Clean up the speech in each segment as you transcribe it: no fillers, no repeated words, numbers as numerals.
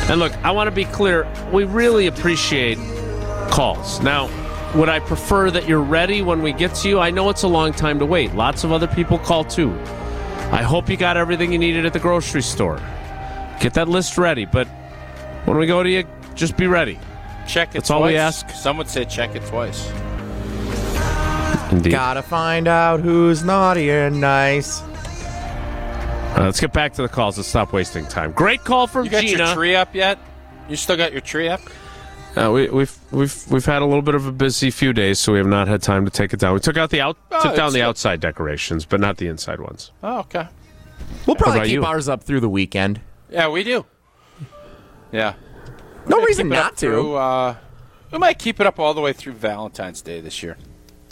And look, I want to be clear. We really appreciate calls. Now, would I prefer that you're ready when we get to you? I know it's a long time to wait. Lots of other people call too. I hope you got everything you needed at the grocery store. Get that list ready. But when we go to you, just be ready. Check it That's twice. all we ask. Some would say check it twice. Indeed. Gotta find out who's naughty and nice. Let's get back to the calls. Let's stop wasting time. Great call from You got Gina. your tree up yet? You still got your tree up? We've had a little bit of a busy few days, so we have not had time to take it down. We took out took down the outside decorations, but not the inside ones. Oh, okay. We'll probably about keep you? ours up through the weekend. Yeah, we do. Yeah. No reason not to. We might keep it up all the way through Valentine's Day this year.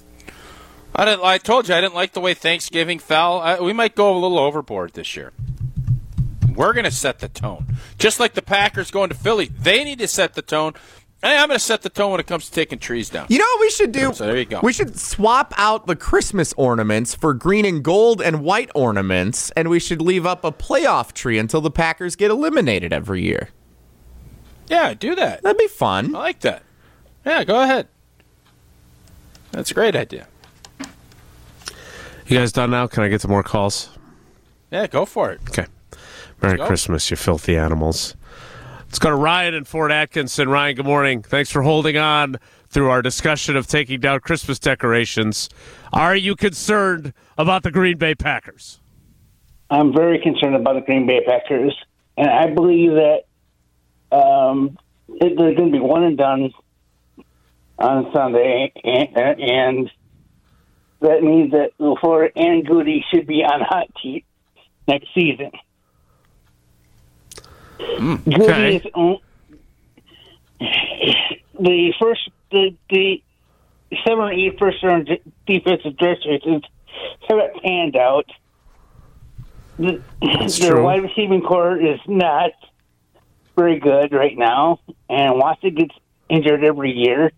I told you I didn't like the way Thanksgiving fell. We might go a little overboard this year. We're going to set the tone. Just like the Packers going to Philly, they need to set the tone. Hey, I'm going to set the tone when it comes to taking trees down. You know what we should do? So there you go. We should swap out the Christmas ornaments for green and gold and white ornaments, and we should leave up a playoff tree until the Packers get eliminated every year. Yeah, do that. That'd be fun. I like that. Yeah, go ahead. That's a great idea. You guys done now? Can I get to more calls? Yeah, go for it. Okay. Merry go. Christmas, you filthy animals. Let's go to Ryan in Fort Atkinson. Ryan, good morning. Thanks for holding on through our discussion of taking down Christmas decorations. Are you concerned about the Green Bay Packers? I'm very concerned about the Green Bay Packers, and I believe that they're going to be one and done on Sunday, and that means that LaFleur and Goody should be on hot seat next season. Goody is the 7 or 8 first round defensive draft choices haven't panned out. Their wide receiving core is not very good right now, and Watson gets injured every year.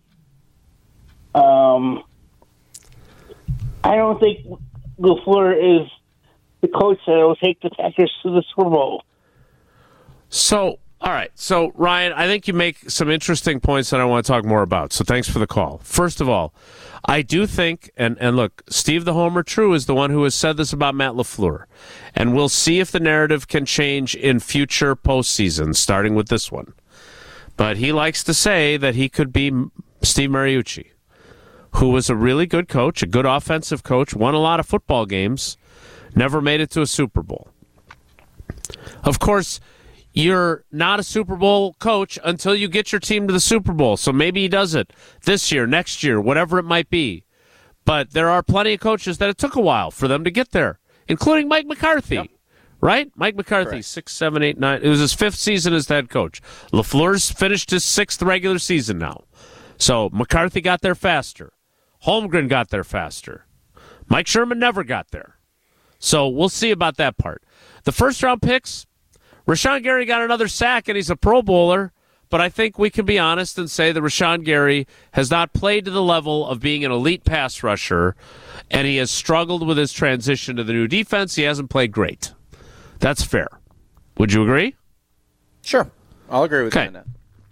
I don't think LaFleur is the coach that will take the Packers to the Super Bowl. So, all right. So, Ryan, I think you make some interesting points that I want to talk more about. So thanks for the call. First of all, I do think, and look, Steve the Homer True is the one who has said this about Matt LaFleur. And we'll see if the narrative can change in future postseasons, starting with this one. But he likes to say that he could be Steve Mariucci, who was a really good coach, a good offensive coach, won a lot of football games, never made it to a Super Bowl. Of course, you're not a Super Bowl coach until you get your team to the Super Bowl. So maybe he does it this year, next year, whatever it might be. But there are plenty of coaches that it took a while for them to get there, including Mike McCarthy. Yep. Right? Mike McCarthy, correct. 6, 7, 8, 9. It was his 5th season as head coach. LaFleur's finished his 6th regular season now. So McCarthy got there faster. Holmgren got there faster. Mike Sherman never got there. So we'll see about that part. The first-round picks, Rashawn Gary got another sack, and he's a Pro Bowler, but I think we can be honest and say that Rashawn Gary has not played to the level of being an elite pass rusher, and he has struggled with his transition to the new defense. He hasn't played great. That's fair. Would you agree? Sure. I'll agree with you on that.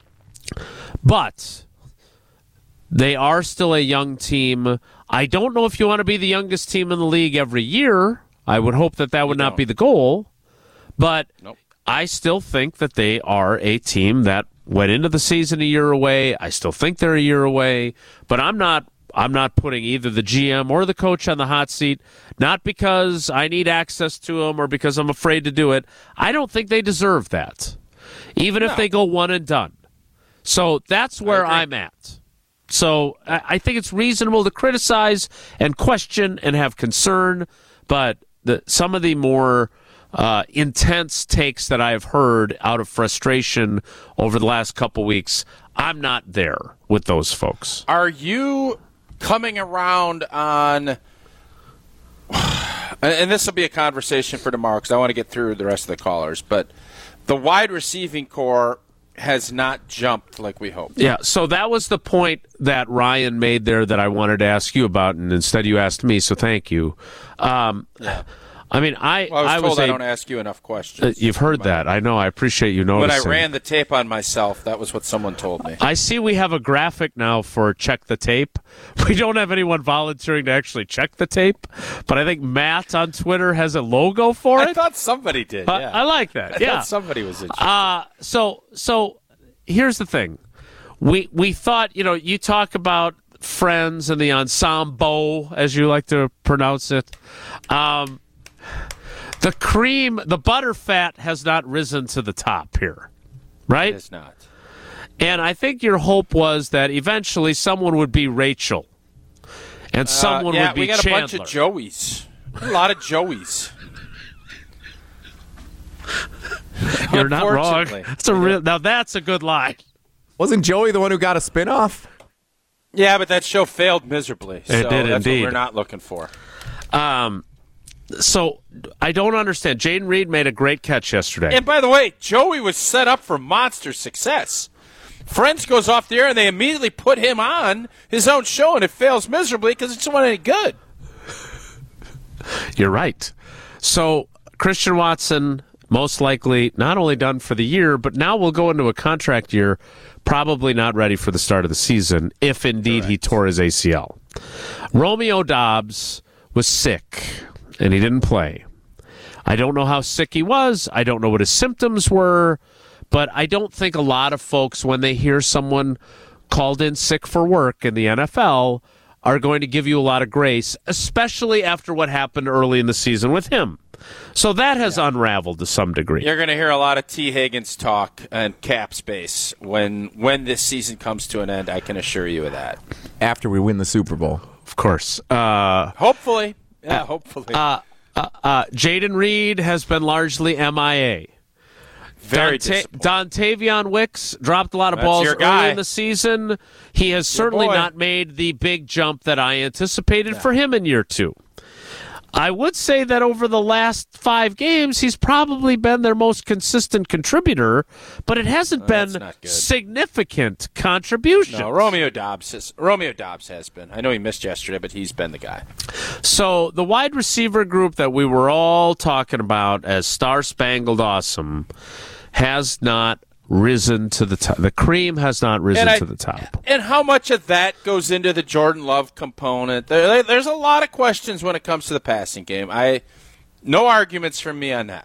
But they are still a young team. I don't know if you want to be the youngest team in the league every year. I would hope that would not be the goal. But nope. I still think that they are a team that went into the season a year away. I still think they're a year away. But I'm not putting either the GM or the coach on the hot seat, not because I need access to them or because I'm afraid to do it. I don't think they deserve that, even if they go one and done. So that's where I'm at. So I think it's reasonable to criticize and question and have concern, but some of the more intense takes that I've heard out of frustration over the last couple weeks, I'm not there with those folks. Are you coming around on, and this will be a conversation for tomorrow because I want to get through the rest of the callers, but the wide receiving core has not jumped like we hoped. Yeah, so that was the point that Ryan made there that I wanted to ask you about, and instead you asked me, so thank you. I mean, I was told I don't ask you enough questions. You've heard that. I know. I appreciate you noticing. When I ran the tape on myself, that was what someone told me. I see we have a graphic now for Check the Tape. We don't have anyone volunteering to actually check the tape, but I think Matt on Twitter has a logo for it. I thought somebody did, yeah. I like that, I thought somebody was interested. So here's the thing. We thought, you talk about Friends and the ensemble, as you like to pronounce it. The butterfat has not risen to the top here, right? It is not. And I think your hope was that eventually someone would be Rachel, and someone would be Chandler. Yeah, we got a bunch of Joeys. A lot of Joeys. You're not wrong. Now that's a good line. Wasn't Joey the one who got a spinoff? Yeah, but that show failed miserably. So it did that's indeed. What we're not looking for. So I don't understand. Jaden Reed made a great catch yesterday. And by the way, Joey was set up for monster success. Friends goes off the air, and they immediately put him on his own show, and it fails miserably because it just wasn't any good. You're right. So Christian Watson, most likely not only done for the year, but now will go into a contract year, probably not ready for the start of the season, if indeed he tore his ACL. Romeo Doubs was sick, and he didn't play. I don't know how sick he was. I don't know what his symptoms were, but I don't think a lot of folks, when they hear someone called in sick for work in the NFL, are going to give you a lot of grace, especially after what happened early in the season with him. So that has unraveled to some degree. You're going to hear a lot of T. Higgins talk and cap space when this season comes to an end, I can assure you of that. After we win the Super Bowl. Of course. Hopefully. Yeah, hopefully. Jaden Reed has been largely MIA. Very disappointing. Dontavion Wicks dropped a lot of balls early in the season. He has certainly not made the big jump that I anticipated for him in year two. I would say that over the last 5 games, he's probably been their most consistent contributor, but it hasn't been significant contribution. No, Romeo Doubs has been. I know he missed yesterday, but he's been the guy. So the wide receiver group that we were all talking about as Star-Spangled Awesome has not risen to the top. The cream has not risen to the top. And how much of that goes into the Jordan Love component? There's a lot of questions when it comes to the passing game. No arguments from me on that.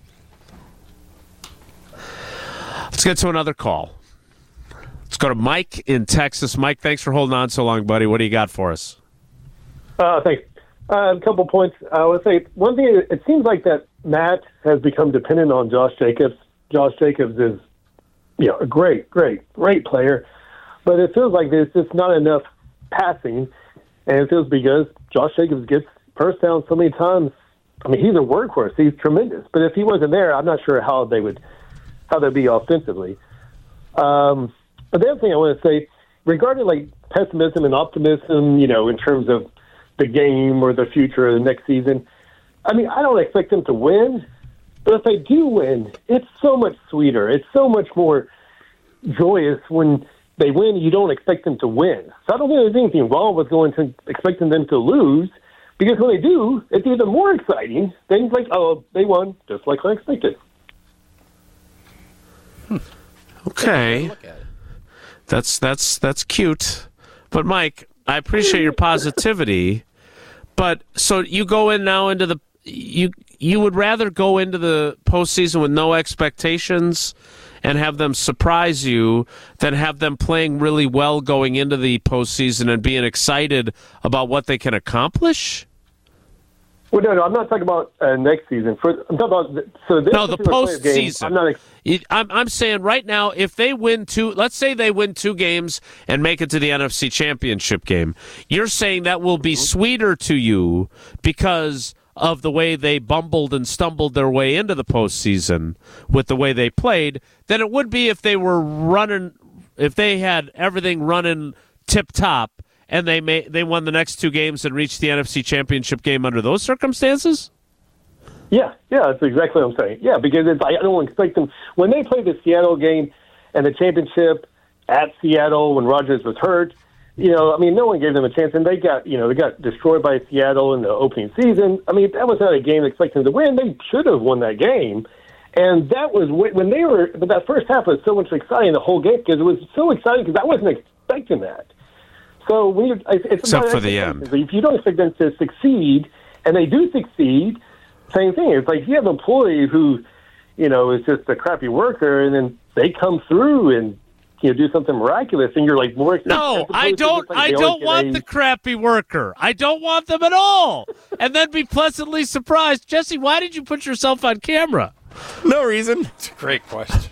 Let's get to another call. Let's go to Mike in Texas. Mike, thanks for holding on so long, buddy. What do you got for us? Thanks. A couple points. I would say one thing, it seems like that Matt has become dependent on Josh Jacobs. Josh Jacobs is a great player, but it feels like there's just not enough passing, and it feels because Josh Jacobs gets first down so many times. I mean, he's a workhorse. He's tremendous, but if he wasn't there, I'm not sure how they'd be offensively. But the other thing I want to say, regarding like pessimism and optimism, in terms of the game or the future of the next season, I mean, I don't expect them to win. But if they do win, it's so much sweeter. It's so much more joyous when they win. You don't expect them to win. So I don't think there's anything wrong with expecting them to lose, because when they do, it's even more exciting. Then it's like, oh, they won, just like I expected. Okay, that's cute. But Mike, I appreciate your positivity. But so you go in now into the You would rather go into the postseason with no expectations and have them surprise you than have them playing really well going into the postseason and being excited about what they can accomplish? Well, no, I'm not talking about next season. I'm talking about the postseason. I'm saying right now, if they win let's say they win 2 games and make it to the NFC Championship game, you're saying that will be sweeter to you because of the way they bumbled and stumbled their way into the postseason with the way they played, than it would be if they had everything running tip top and they won the next 2 games and reached the NFC Championship game under those circumstances? Yeah, that's exactly what I'm saying. Yeah, because I don't expect them when they play the Seattle game and the championship at Seattle when Rodgers was hurt. no one gave them a chance, and they got destroyed by Seattle in the opening season. I mean, that was not a game expecting to win. They should have won that game. And that was when they were, but that first half was so much exciting, the whole game, because it was so exciting because I wasn't expecting that. So when except for the end. If you don't expect them to succeed, and they do succeed, same thing. It's like you have an employee who, is just a crappy worker, and then they come through and do something miraculous, and you're like more excited. No, I don't want the crappy worker. I don't want them at all. And then be pleasantly surprised. Jesse, why did you put yourself on camera? No reason. It's a great question.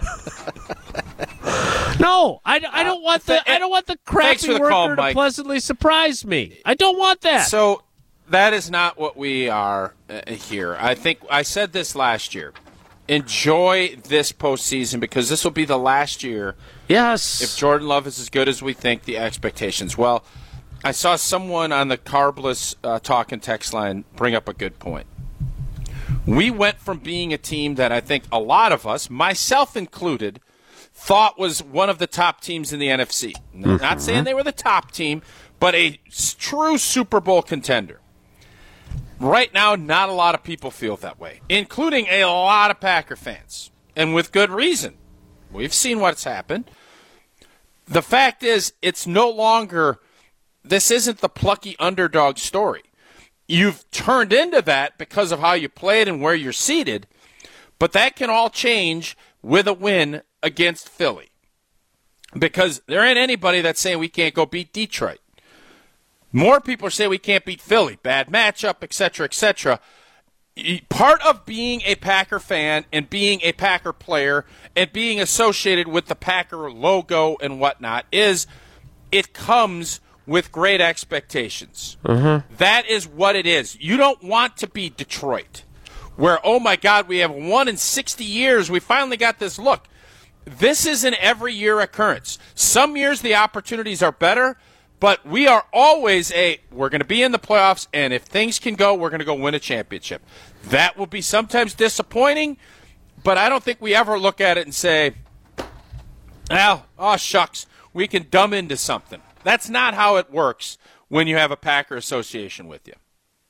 No, I don't want the crappy worker to pleasantly surprise me. I don't want that. So that is not what we are here. I think I said this last year. Enjoy this postseason because this will be the last year. Yes. If Jordan Love is as good as we think, the expectations. Well, I saw someone on the Carbless talk and text line bring up a good point. We went from being a team that I think a lot of us, myself included, thought was one of the top teams in the NFC. Mm-hmm. Not saying they were the top team, but a true Super Bowl contender. Right now, not a lot of people feel that way, including a lot of Packer fans, and with good reason. We've seen what's happened. The fact is, it's no longer, this isn't the plucky underdog story. You've turned into that because of how you played and where you're seated, but that can all change with a win against Philly because there ain't anybody that's saying we can't go beat Detroit. More people are saying we can't beat Philly, bad matchup, etc., etc. Part of being a Packer fan and being a Packer player and being associated with the Packer logo and whatnot is it comes with great expectations. Mm-hmm. That is what it is. You don't want to be Detroit, where, oh my God, we have 1 in 60 years. We finally got this look. This is an every year occurrence. Some years the opportunities are better, but we are always we're going to be in the playoffs, and if things can go, we're going to go win a championship. That will be sometimes disappointing, but I don't think we ever look at it and say, oh shucks, we can dumb into something. That's not how it works when you have a Packer association with you.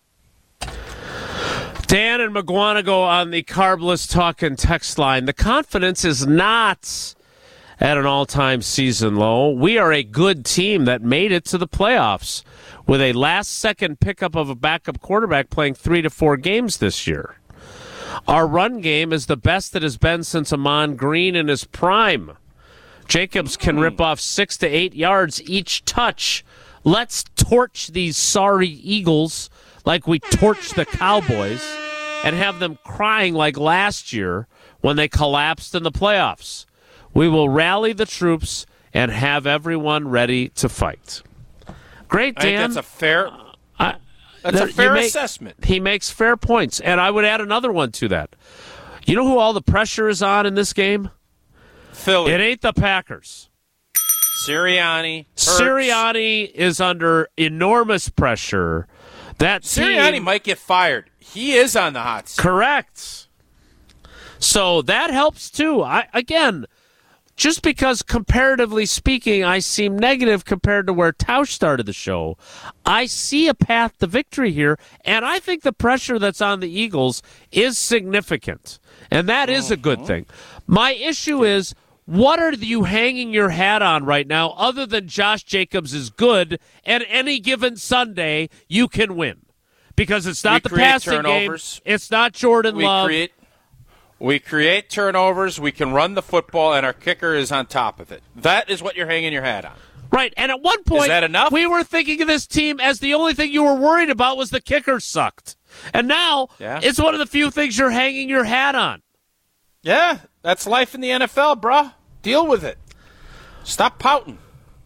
Dan and McGuanago on the Carbless talk and text line. The confidence is not at an all-time season low. We are a good team that made it to the playoffs with a last-second pickup of a backup quarterback playing 3 to 4 games this year. Our run game is the best it has been since Amon Green in his prime. Jacobs can rip off 6 to 8 yards each touch. Let's torch these sorry Eagles like we torched the Cowboys and have them crying like last year when they collapsed in the playoffs. We will rally the troops and have everyone ready to fight. Great, Dan. I think that's a fair assessment. He makes fair points, and I would add another one to that. You know who all the pressure is on in this game? Philly. It ain't the Packers. Sirianni. Hurts. Sirianni is under enormous pressure. Sirianni might get fired. He is on the hot seat. Correct. So that helps too. Again, just because comparatively speaking I seem negative compared to where Tausch started the show, I see a path to victory here, and I think the pressure that's on the Eagles is significant, and that is a good thing. My issue is, what are you hanging your hat on right now other than Josh Jacobs is good and any given Sunday you can win? Because it's not the passing game. It's not Jordan Love. We create turnovers, we can run the football, and our kicker is on top of it. That is what you're hanging your hat on. Right, and at one point, is that enough? We were thinking of this team as the only thing you were worried about was the kicker sucked. And now, it's one of the few things you're hanging your hat on. Yeah, that's life in the NFL, bruh. Deal with it. Stop pouting.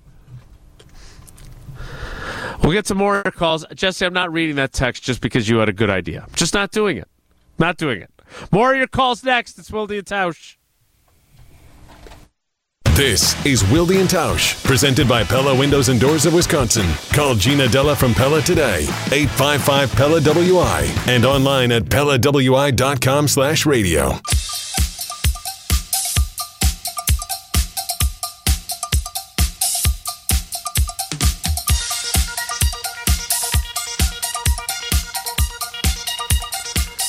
We'll get some more calls. Jesse, I'm not reading that text just because you had a good idea. I'm just not doing it. Not doing it. More of your calls next. It's Wilde and Tausch. This is Wilde and Tausch, presented by Pella Windows and Doors of Wisconsin. Call Gina Della from Pella today, 855-PELLA-WI, and online at PellaWI.com/radio.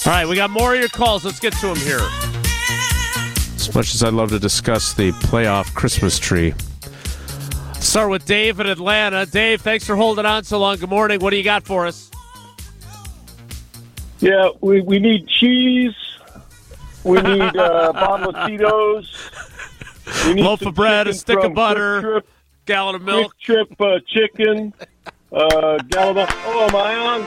All right, we got more of your calls. Let's get to them here. As much as I'd love to discuss the playoff Christmas tree. Start with Dave in Atlanta. Dave, thanks for holding on so long. Good morning. What do you got for us? Yeah, we need cheese. We need a bottle of Tito's. We need loaf of bread, a stick of butter, gallon of milk. Quick Trip chicken, gallon of... Oh, am I on?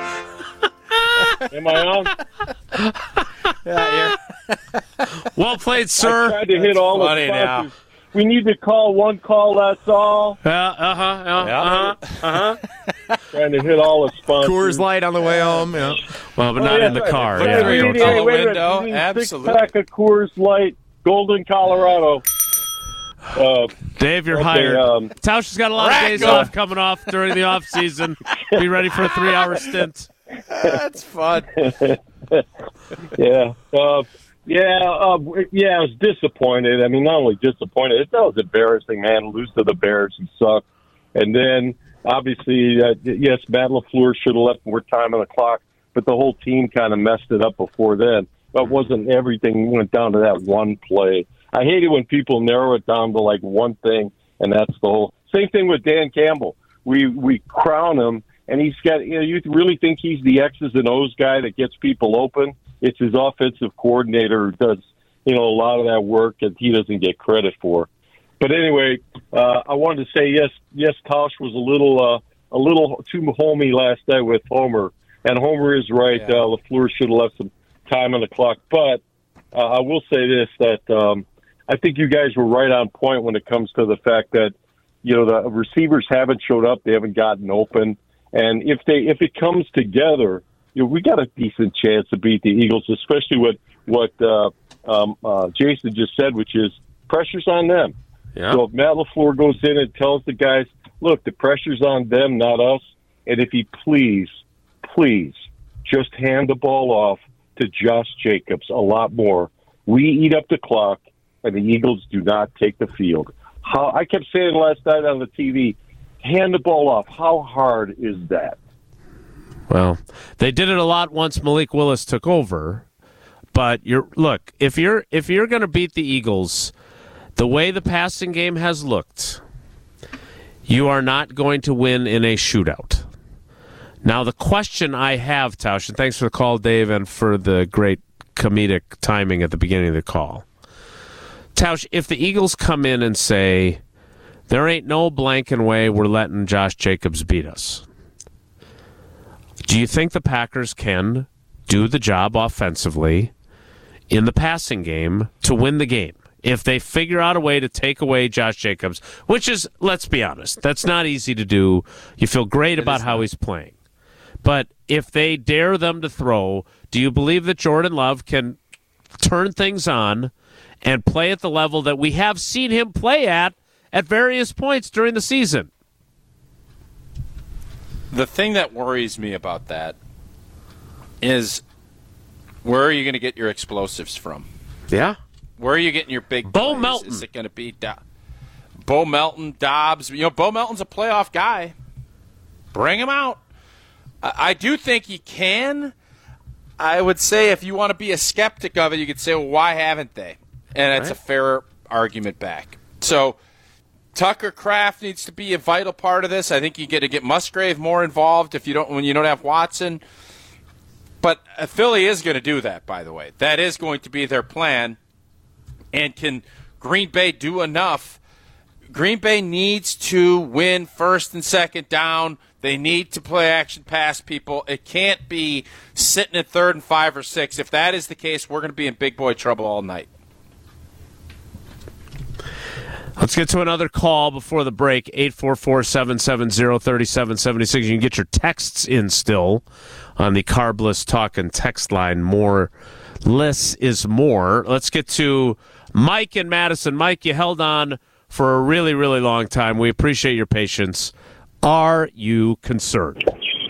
Am I on? Yeah, Well played, sir. I tried to hit all the funny sponsors. now. We need to call one call, that's all. Trying to hit all the sponsors. Coors Light on the way home. Yeah. Well, but not in the car. Put Yeah, three don't in tell the them. window. We need Absolutely. 6-pack of Coors Light, Golden, Colorado. Dave, you're Okay, hired. Tausch has got a lot of days off coming off during the off season. Be ready for a 3-hour stint. That's fun. Yeah. I was disappointed. I mean, not only disappointed, that was embarrassing, man. Lose to the Bears and suck. And then, obviously, yes, Matt LaFleur should have left more time on the clock, but the whole team kind of messed it up before then. But wasn't everything went down to that one play. I hate it when people narrow it down to like one thing, and that's the whole. Same thing with Dan Campbell. We crown him, and he's got. You really think he's the X's and O's guy that gets people open? It's his offensive coordinator who does a lot of that work, and he doesn't get credit for. But anyway, I wanted to say yes. Tausch was a little too homey last night with Homer, and Homer is right. Yeah. LaFleur should have left some time on the clock, but I will say this that. I think you guys were right on point when it comes to the fact that, the receivers haven't showed up. They haven't gotten open. And if it comes together, we got a decent chance to beat the Eagles, especially with what Jason just said, which is pressure's on them. Yeah. So if Matt LaFleur goes in and tells the guys, look, the pressure's on them, not us. And if he please just hand the ball off to Josh Jacobs a lot more. We eat up the clock. And the Eagles do not take the field. I kept saying last night on the TV, hand the ball off. How hard is that? Well, they did it a lot once Malik Willis took over. But if you're going to beat the Eagles, the way the passing game has looked, you are not going to win in a shootout. Now, the question I have, Tausch, and thanks for the call, Dave, and for the great comedic timing at the beginning of the call. Tausch, if the Eagles come in and say, there ain't no blanking way we're letting Josh Jacobs beat us, do you think the Packers can do the job offensively in the passing game to win the game? If they figure out a way to take away Josh Jacobs, which is, let's be honest, that's not easy to do. You feel great about how he's playing. But if they dare them to throw, do you believe that Jordan Love can turn things on and play at the level that we have seen him play at various points during the season? The thing that worries me about that is, where are you going to get your explosives from? Yeah. Where are you getting your big Bo plays? Melton. Is it going to be Bo Melton, Dobbs? Bo Melton's a playoff guy. Bring him out. I do think he can. I would say if you want to be a skeptic of it, you could say, well, why haven't they? And it's a fair argument back. So Tucker Kraft needs to be a vital part of this. I think you get to get Musgrave more involved when you don't have Watson. But Philly is going to do that, by the way. That is going to be their plan. And can Green Bay do enough? Green Bay needs to win first and second down. They need to play action pass people. It can't be sitting at 3rd and 5 or 6. If that is the case, we're going to be in big boy trouble all night. Let's get to another call before the break. 844-770-3776. You can get your texts in still on the Carbless Talk and text line. More, less is more. Let's get to Mike in Madison. Mike, you held on for a really, really long time. We appreciate your patience. Are you concerned?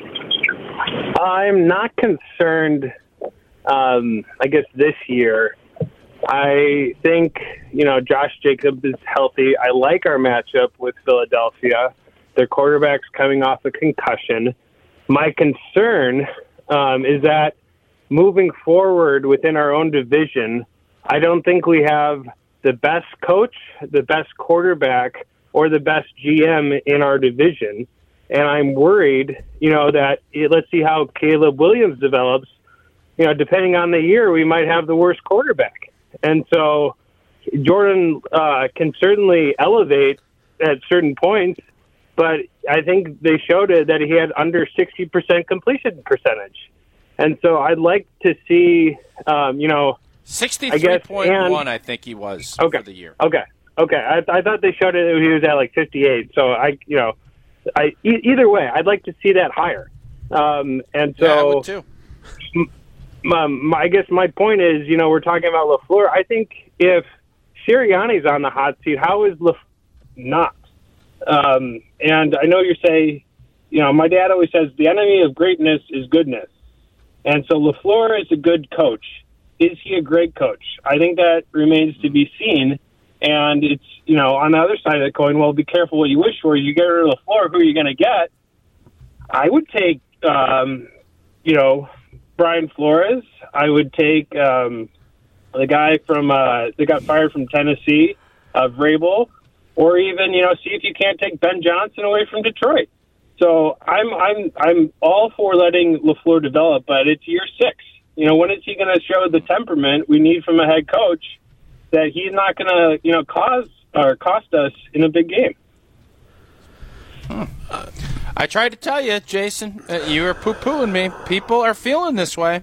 I'm not concerned, I guess, this year. I think, Josh Jacobs is healthy. I like our matchup with Philadelphia. Their quarterback's coming off a concussion. My concern is that moving forward within our own division, I don't think we have the best coach, the best quarterback, or the best GM in our division. And I'm worried, that let's see how Caleb Williams develops. Depending on the year, we might have the worst quarterback. And so Jordan can certainly elevate at certain points, but I think they showed it that he had under 60% completion percentage. And so I'd like to see, 63.1, I think he was for the year. Okay. I thought they showed it he was at like 58. So either way, I'd like to see that higher. And so I would too. I guess my point is, we're talking about LaFleur. I think if Sirianni's on the hot seat, how is LaFleur not? And I know you say, my dad always says the enemy of greatness is goodness. And so LaFleur is a good coach. Is he a great coach? I think that remains to be seen. And it's, on the other side of the coin, well, be careful what you wish for. You get rid of LaFleur, who are you going to get? I would take, Brian Flores. I would take the guy from that got fired from Tennessee, Vrabel, or even see if you can't take Ben Johnson away from Detroit. So I'm all for letting LaFleur develop, but it's year 6. When is he going to show the temperament we need from a head coach that he's not going to cost us in a big game? I tried to tell you, Jason. You were poo-pooing me. People are feeling this way.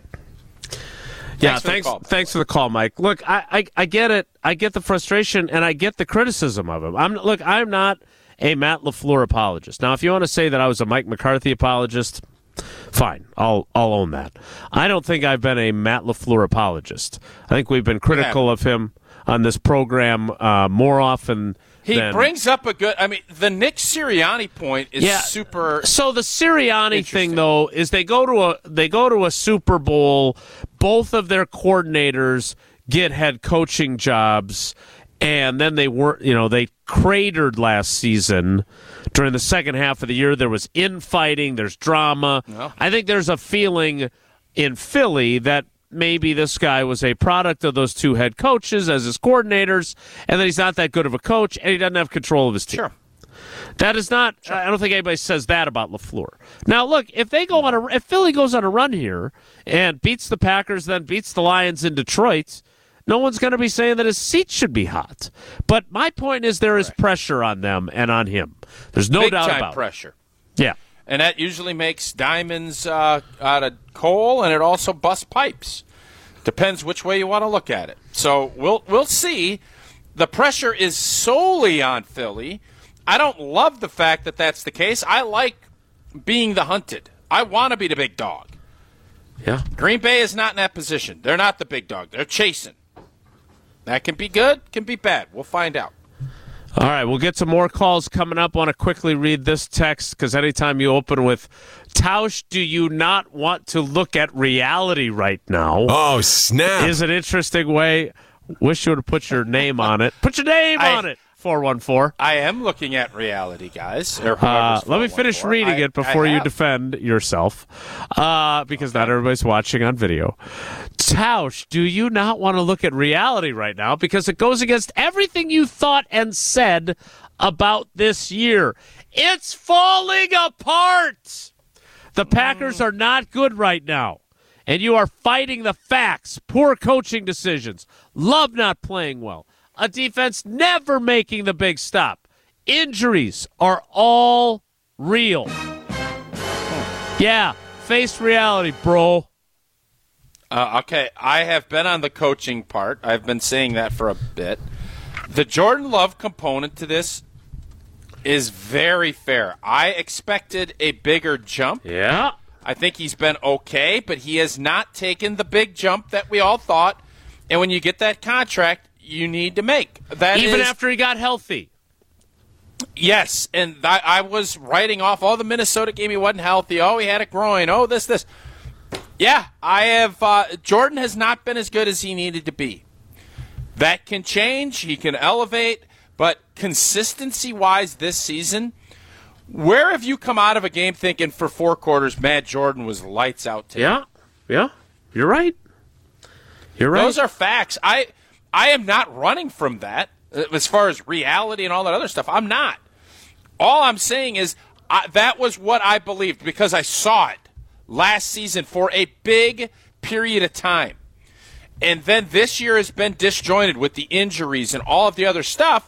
Yeah, thanks for the call, Mike. Look, I get it. I get the frustration, and I get the criticism of him. I'm not a Matt LaFleur apologist. Now, if you want to say that I was a Mike McCarthy apologist, fine. I'll own that. I don't think I've been a Matt LaFleur apologist. I think we've been critical of him on this program more often. He brings up the Nick Sirianni point is super. So the Sirianni thing, though, is they go to a Super Bowl. Both of their coordinators get head coaching jobs, and then they cratered last season. During the second half of the year, there was infighting. There's drama. Well, I think there's a feeling in Philly that maybe this guy was a product of those two head coaches as his coordinators, and that he's not that good of a coach, and he doesn't have control of his team. Sure. That is not. Sure. I don't think anybody says that about LaFleur. Now, look, if Philly goes on a run here and beats the Packers, then beats the Lions in Detroit, no one's going to be saying that his seat should be hot. But my point is there is pressure on them and on him. There's no doubt about it. Pressure. Yeah. And that usually makes diamonds out of coal, and it also busts pipes. Depends which way you want to look at it. So we'll see. The pressure is solely on Philly. I don't love the fact that that's the case. I like being the hunted. I want to be the big dog. Yeah. Green Bay is not in that position. They're not the big dog. They're chasing. That can be good, can be bad. We'll find out. All right, we'll get some more calls coming up. I want to quickly read this text because anytime you open with, Tausch, do you not want to look at reality right now? Oh, snap. Is an interesting way. Wish you would have put your name on it. Put your name on it, 414. I am looking at reality, guys. Let me finish reading it before you defend yourself because not everybody's watching on video. Tausch, do you not want to look at reality right now? Because it goes against everything you thought and said about this year. It's falling apart. The Packers are not good right now. And you are fighting the facts. Poor coaching decisions. Love not playing well. A defense never making the big stop. Injuries are all real. Yeah, face reality, bro. Okay, I have been on the coaching part. I've been saying that for a bit. The Jordan Love component to this is very fair. I expected a bigger jump. Yeah. I think he's been okay, but he has not taken the big jump that we all thought. And when you get that contract, you need to make. That even after he got healthy. Yes, and I was writing off all the Minnesota game. He wasn't healthy. Oh, he had a groin. Oh, this. Yeah, I have. Jordan has not been as good as he needed to be. That can change. He can elevate. But consistency-wise this season, where have you come out of a game thinking for 4 quarters, Matt Jordan was lights out today? Yeah. You're right. You're right. Those are facts. I am not running from that as far as reality and all that other stuff. I'm not. All I'm saying is that was what I believed because I saw it last season for a big period of time. And then this year has been disjointed with the injuries and all of the other stuff.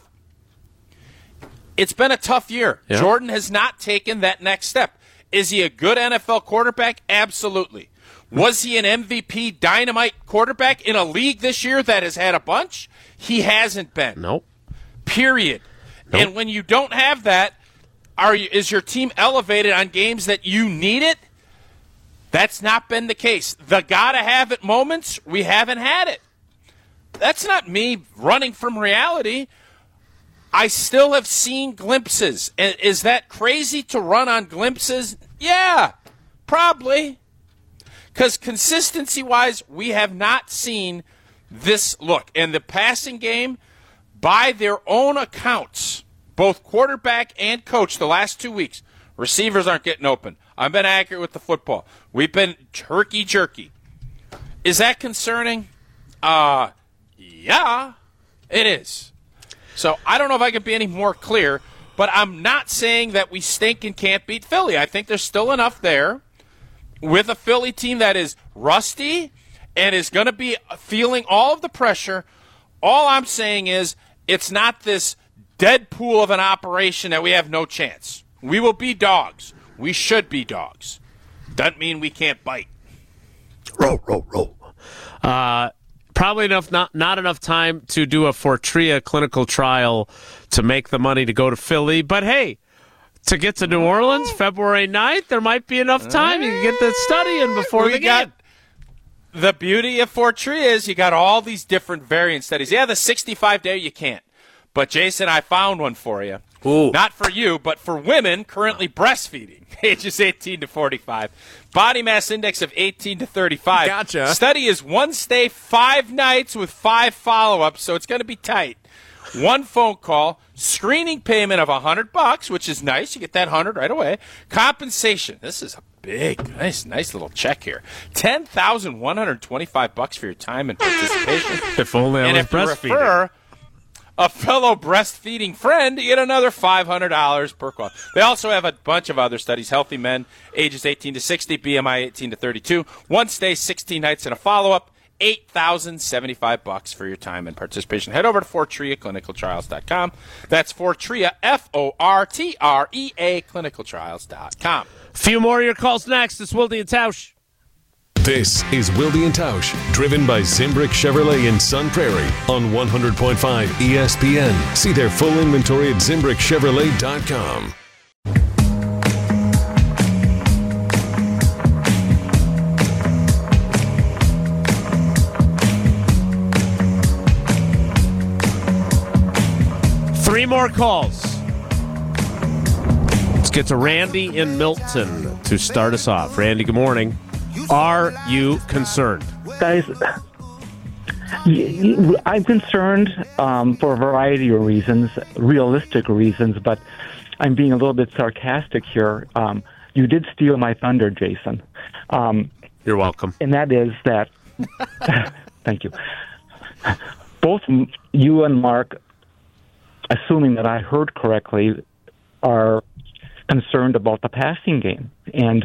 It's been a tough year. Yeah. Jordan has not taken that next step. Is he a good NFL quarterback? Absolutely. Was he an MVP dynamite quarterback in a league this year that has had a bunch? He hasn't been. Nope. Period. Nope. And when you don't have that, is your team elevated on games that you need it? That's not been the case. The gotta have it moments, we haven't had it. That's not me running from reality. I still have seen glimpses. And is that crazy to run on glimpses? Yeah, probably. Because consistency-wise, we have not seen this look. And the passing game, by their own accounts, both quarterback and coach the last 2 weeks, receivers aren't getting open. I've been accurate with the football. We've been herky-jerky. Is that concerning? Yeah, it is. So I don't know if I can be any more clear, but I'm not saying that we stink and can't beat Philly. I think there's still enough there with a Philly team that is rusty and is going to be feeling all of the pressure. All I'm saying is it's not this dead pool of an operation that we have no chance. We will be dogs. We should be dogs. Doesn't mean we can't bite. Roll. Probably not enough time to do a Fortria clinical trial to make the money to go to Philly. But, hey, to get to New Orleans February 9th, there might be enough time. You can get that study in before the game. The beauty of Fortria is you got all these different variant studies. Yeah, the 65-day you can't. But, Jason, I found one for you. Ooh. Not for you, but for women currently breastfeeding, ages 18 to 45. Body mass index of 18 to 35. Gotcha. Study is 1 stay, 5 nights with 5 follow-ups, so it's going to be tight. 1 phone call, screening payment of $100, which is nice. You get that $100 right away. Compensation. This is a big, nice little check here. $10,125 for your time and participation. If only I was breastfeeding. Refer a fellow breastfeeding friend, you get another $500 per call. They also have a bunch of other studies. Healthy men, ages 18 to 60, BMI 18 to 32. 1 stay, 16 nights, and a follow-up. $8,075 for your time and participation. Head over to FortreaClinicalTrials.com. That's Fortrea, Fortrea, clinicaltrials.com. Few more of your calls next. It's Wilde and Tausch. This is Wilde and Tausch, driven by Zimbrick Chevrolet in Sun Prairie on 100.5 ESPN. See their full inventory at ZimbrickChevrolet.com. Three more calls. Let's get to Randy in Milton to start us off. Randy, good morning. Are you concerned? Guys, I'm concerned for a variety of reasons, realistic reasons, but I'm being a little bit sarcastic here. You did steal my thunder, Jason. You're welcome. And that is that, thank you. Both you and Mark, assuming that I heard correctly, are concerned about the passing game. And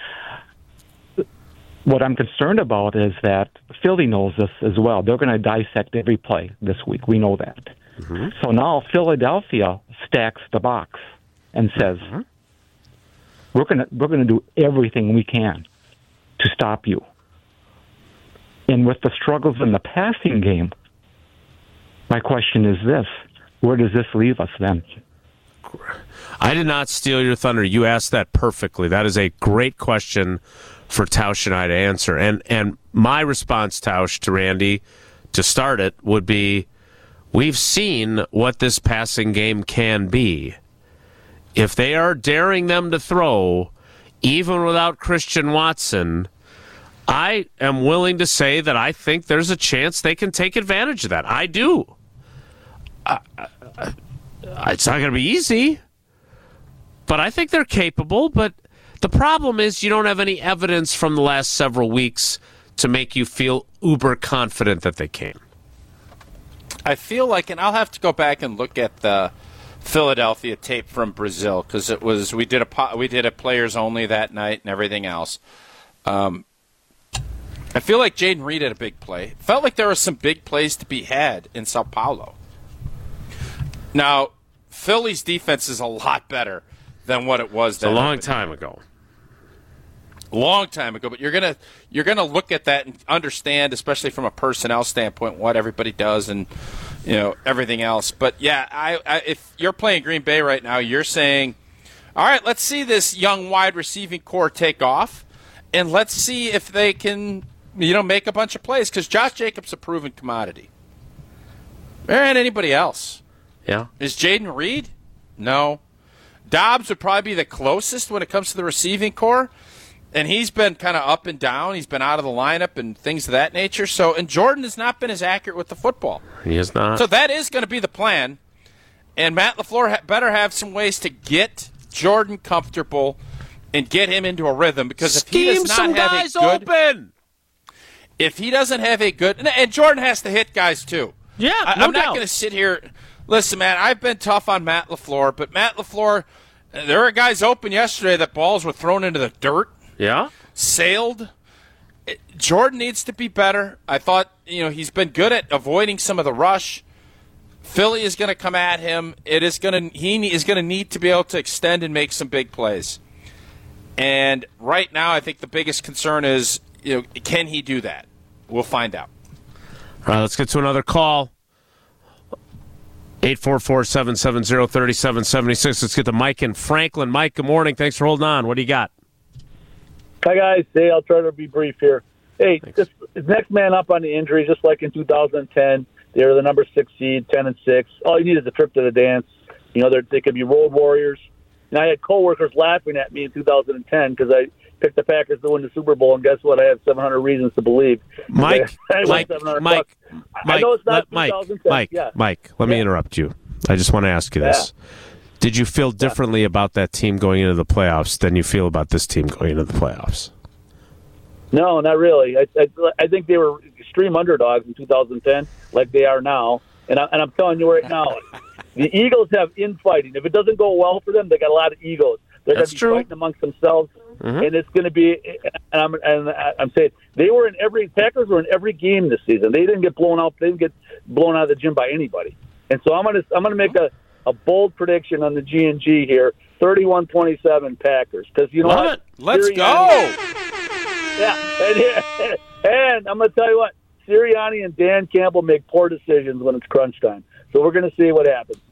what I'm concerned about is that Philly knows this as well. They're going to dissect every play this week. We know that. Mm-hmm. So now Philadelphia stacks the box and says, we're going to do everything we can to stop you. And with the struggles in the passing game, my question is this: where does this leave us then? I did not steal your thunder. You asked that perfectly. That is a great question for Tausch and I to answer. And my response, Tausch, to Randy, to start it, would be, we've seen what this passing game can be. If they are daring them to throw, even without Christian Watson, I am willing to say that I think there's a chance they can take advantage of that. I do. It's not going to be easy, but I think they're capable. But the problem is you don't have any evidence from the last several weeks to make you feel uber confident that they came? I feel like, and I'll have to go back and look at the Philadelphia tape from Brazil because we did a players only that night and everything else. I feel like Jaden Reed had a big play. Felt like there were some big plays to be had in Sao Paulo. Now, Philly's defense is a lot better than what it was. It's a long time ago. Long time ago, but you're gonna look at that and understand, especially from a personnel standpoint, what everybody does and everything else. But yeah, I if you're playing Green Bay right now, you're saying, all right, let's see this young wide receiving core take off, and let's see if they can make a bunch of plays because Josh Jacobs a proven commodity. There ain't anybody else. Yeah, is Jaden Reed? No. Dobbs would probably be the closest when it comes to the receiving core. And he's been kind of up and down. He's been out of the lineup and things of that nature. And Jordan has not been as accurate with the football. He has not. So that is going to be the plan. And Matt LaFleur better have some ways to get Jordan comfortable and get him into a rhythm. Because if he does not have a good, open. If he doesn't have a good, and Jordan has to hit guys too. Yeah, I'm not going to sit here. Listen, man, I've been tough on Matt LaFleur, but Matt LaFleur, there were guys open yesterday that balls were thrown into the dirt. Yeah? Sailed. Jordan needs to be better. I thought, he's been good at avoiding some of the rush. Philly is going to come at him. He is going to need to be able to extend and make some big plays. And right now, I think the biggest concern is, can he do that? We'll find out. All right, let's get to another call. 844-770-3776. Let's get to Mike in Franklin. Mike, good morning. Thanks for holding on. What do you got? Hi, guys. Hey, I'll try to be brief here. Hey, this next man up on the injury, just like in 2010, they were the number 6 seed, 10-6. All you need is a trip to the dance. They could be road warriors. And I had coworkers laughing at me in 2010 because I picked the Packers to win the Super Bowl, and guess what? I have 700 reasons to believe. Mike, Mike, I know it's not Mike, 2010. Yeah. Mike, let me interrupt you. I just want to ask you this. Did you feel differently about that team going into the playoffs than you feel about this team going into the playoffs? No, not really. I think they were extreme underdogs in 2010, like they are now. And I'm telling you right now, the Eagles have infighting. If it doesn't go well for them, they got a lot of egos. They're going to be fighting amongst themselves, and it's going to be. And I'm saying Packers were in every game this season. They didn't get blown out. They didn't get blown out of the gym by anybody. And so I'm gonna make a bold prediction on the G&G here, 31-27 Packers. Because what? Let's go. Yeah, and I'm going to tell you what, Sirianni and Dan Campbell make poor decisions when it's crunch time. So we're going to see what happens.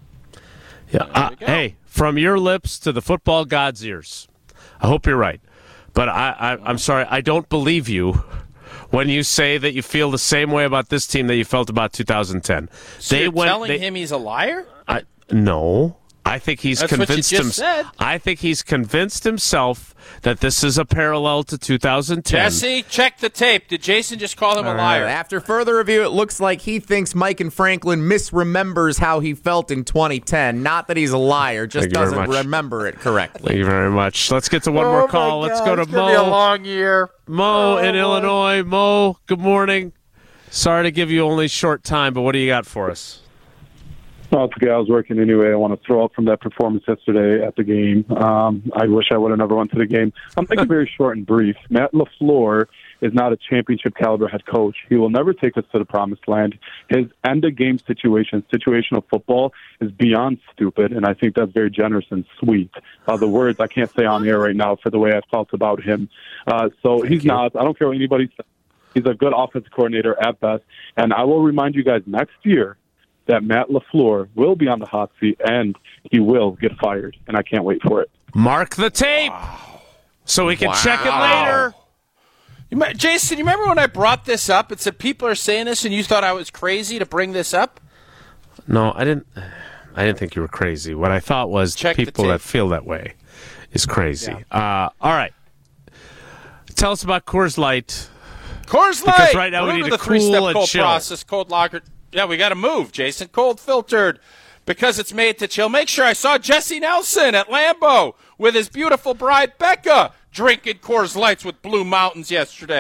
Yeah. Hey, from your lips to the football god's ears. I hope you're right. But I'm sorry, I don't believe you when you say that you feel the same way about this team that you felt about 2010. So you're telling him he's a liar? No. I think he's convinced himself. I think he's convinced himself that this is a parallel to 2010. Jesse, check the tape. Did Jason just call him a liar? After further review, it looks like he thinks Mike and Franklin misremembers how he felt in 2010. Not that he's a liar, just doesn't remember it correctly. Thank you very much. Let's get to one more call. Let's go to Mo. It's going to be a long year. Mo in Illinois. Mo, good morning. Sorry to give you only short time, but what do you got for us? Oh, it's okay. I was working anyway. I want to throw up from that performance yesterday at the game. I wish I would have never went to the game. I'm thinking very short and brief. Matt LaFleur is not a championship caliber head coach. He will never take us to the promised land. His end-of-game situational football, is beyond stupid, and I think that's very generous and sweet. The words I can't say on air right now for the way I felt about him. So he's not. I don't care what anybody says. He's a good offensive coordinator at best. And I will remind you guys next year that Matt LaFleur will be on the hot seat and he will get fired, and I can't wait for it. Mark the tape so we can check it later. Jason, you remember when I brought this up and said people are saying this and you thought I was crazy to bring this up? No, I didn't think you were crazy. What I thought was people that feel that way is crazy. Yeah. All right. Tell us about Coors Light. Coors Light! Because right now we need the to cool and cold chill. Process, cold lager. Yeah, we got to move, Jason. Cold filtered because it's made to chill. Make sure I saw Jesse Nelson at Lambeau with his beautiful bride, Becca, drinking Coors Lights with Blue Mountains yesterday.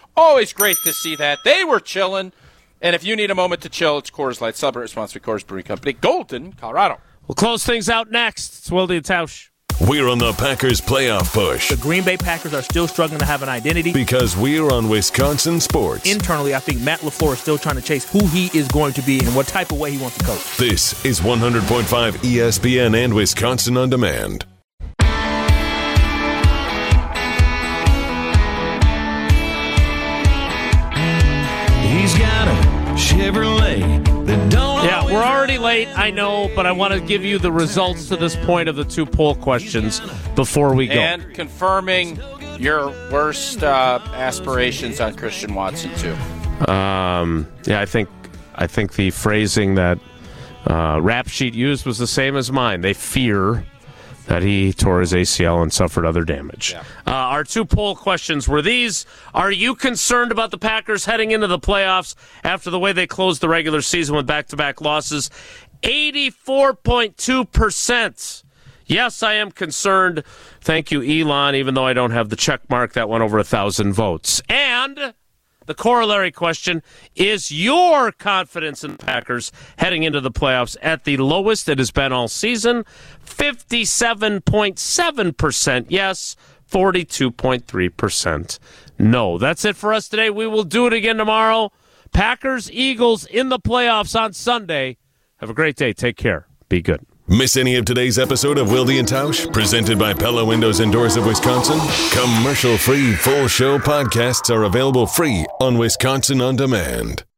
Always great to see that. They were chilling. And if you need a moment to chill, it's Coors Light. Celebrate responsibly. Coors Brewing Company, Golden, Colorado. We'll close things out next. It's Wilde and Tausch. We're on the Packers playoff push The Green Bay Packers are still struggling to have an identity. because we're on Wisconsin Sports. Internally, I think Matt LaFleur is still trying to chase who he is going to be and what type of way he wants to coach. This is 100.5 ESPN and Wisconsin On Demand. He's got a Chevrolet that don't. Yeah, we're already late, I know, but I want to give you the results to this point of the 2 poll questions before we go. And confirming your worst aspirations on Christian Watson, too. Yeah, I think the phrasing that Rap Sheet used was the same as mine. They fear that he tore his ACL and suffered other damage. Yeah. Our 2 poll questions were these. Are you concerned about the Packers heading into the playoffs after the way they closed the regular season with back-to-back losses? 84.2%. Yes, I am concerned. Thank you, Elon, even though I don't have the check mark. That went over 1,000 votes. And the corollary question, is your confidence in the Packers heading into the playoffs at the lowest it has been all season? 57.7% yes, 42.3% no. That's it for us today. We will do it again tomorrow. Packers, Eagles in the playoffs on Sunday. Have a great day. Take care. Be good. Miss any of today's episode of Wilde and Tausch, presented by Pella Windows and Doors of Wisconsin? Commercial-free full show podcasts are available free on Wisconsin On Demand.